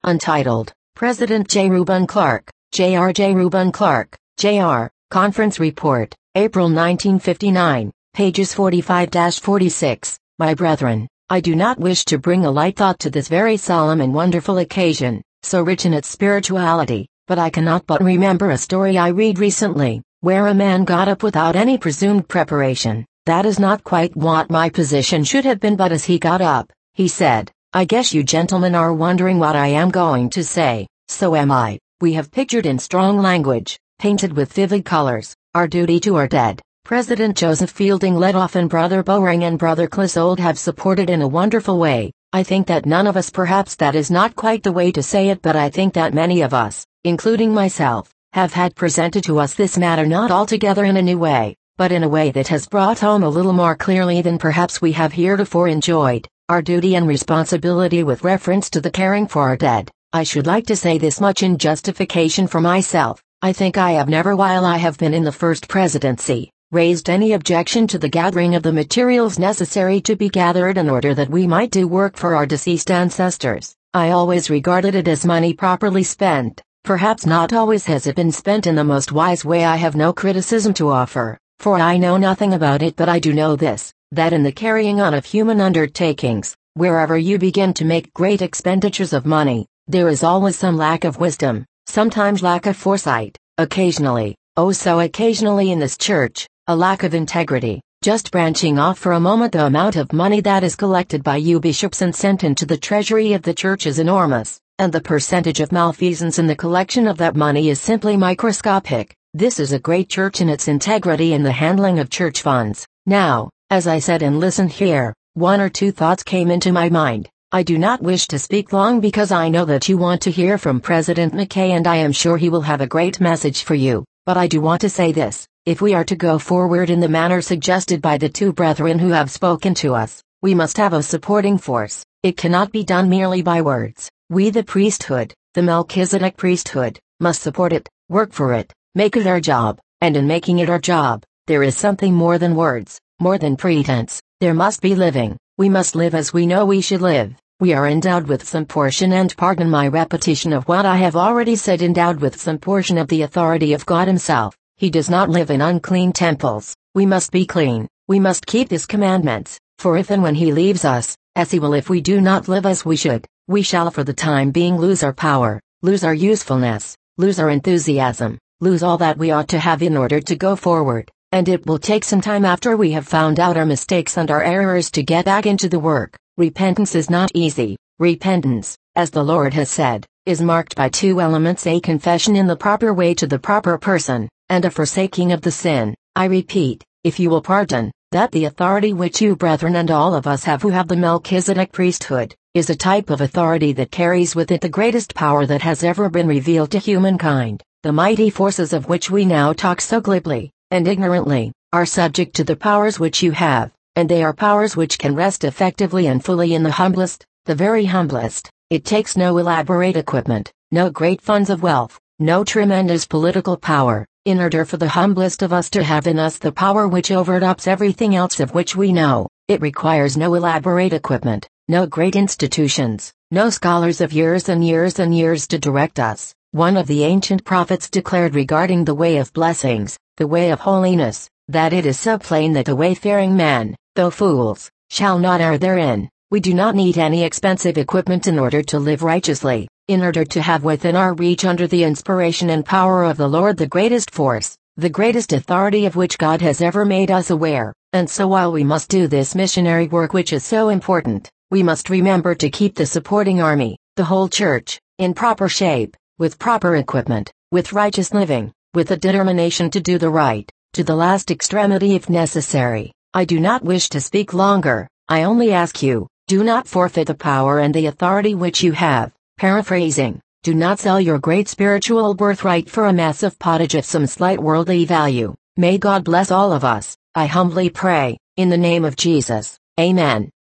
Untitled, President J. Reuben Clark, J. Reuben Clark, Jr., Conference Report, April 1959, pages 45-46. My brethren, I do not wish to bring a light thought to this very solemn and wonderful occasion, so rich in its spirituality, but I cannot but remember a story I read recently, where a man got up without any presumed preparation. That is not quite what my position should have been, but as he got up, he said, "I guess you gentlemen are wondering what I am going to say, so am I. We have pictured in strong language, painted with vivid colors, our duty to our dead." President Joseph Fielding Ledoff and Brother Bowring and Brother Clissold have supported in a wonderful way. I think that none of us, perhaps that is not quite the way to say it, but I think that many of us, including myself, have had presented to us this matter not altogether in a new way, but in a way that has brought home a little more clearly than perhaps we have heretofore enjoyed, our duty and responsibility with reference to the caring for our dead. I should like to say this much in justification for myself. I think I have never, while I have been in the first presidency, raised any objection to the gathering of the materials necessary to be gathered in order that we might do work for our deceased ancestors. I always regarded it as money properly spent. Perhaps not always has it been spent in the most wise way. I have no criticism to offer, for I know nothing about it, but I do know this, that in the carrying on of human undertakings, wherever you begin to make great expenditures of money, there is always some lack of wisdom, sometimes lack of foresight, occasionally, oh so occasionally in this church, a lack of integrity. Just branching off for a moment, the amount of money that is collected by you bishops and sent into the treasury of the church is enormous, and the percentage of malfeasance in the collection of that money is simply microscopic. This is a great church in its integrity in the handling of church funds. Now, as I said and listened here, one or two thoughts came into my mind. I do not wish to speak long because I know that you want to hear from President McKay, and I am sure he will have a great message for you, but I do want to say this. If we are to go forward in the manner suggested by the two brethren who have spoken to us, we must have a supporting force. It cannot be done merely by words. We, the priesthood, the Melchizedek priesthood, must support it, work for it, make it our job, and in making it our job, there is something more than words, more than pretense. There must be living. We must live as we know we should live. We are endowed with some portion, and pardon my repetition of what I have already said, endowed with some portion of the authority of God Himself. He does not live in unclean temples. We must be clean. We must keep His commandments, for if and when He leaves us, as He will if we do not live as we should, we shall for the time being lose our power, lose our usefulness, lose our enthusiasm, lose all that we ought to have in order to go forward, and it will take some time after we have found out our mistakes and our errors to get back into the work. Repentance is not easy. Repentance, as the Lord has said, is marked by two elements: a confession in the proper way to the proper person, and a forsaking of the sin. I repeat, if you will pardon, that the authority which you brethren and all of us have who have the Melchizedek priesthood, is a type of authority that carries with it the greatest power that has ever been revealed to humankind. The mighty forces of which we now talk so glibly and ignorantly, are subject to the powers which you have, and they are powers which can rest effectively and fully in the humblest, the very humblest. It takes no elaborate equipment, no great funds of wealth, no tremendous political power, in order for the humblest of us to have in us the power which overtops everything else of which we know. It requires no elaborate equipment, no great institutions, no scholars of years and years and years to direct us. One of the ancient prophets declared regarding the way of blessings, the way of holiness, that it is so plain that the wayfaring man, though fools, shall not err therein. We do not need any expensive equipment in order to live righteously, in order to have within our reach, under the inspiration and power of the Lord, the greatest force, the greatest authority of which God has ever made us aware. And so while we must do this missionary work which is so important, we must remember to keep the supporting army, the whole church, in proper shape, with proper equipment, with righteous living, with a determination to do the right, to the last extremity if necessary. I do not wish to speak longer. I only ask you, do not forfeit the power and the authority which you have. Paraphrasing, do not sell your great spiritual birthright for a mess of pottage of some slight worldly value. May God bless all of us, I humbly pray, in the name of Jesus. Amen.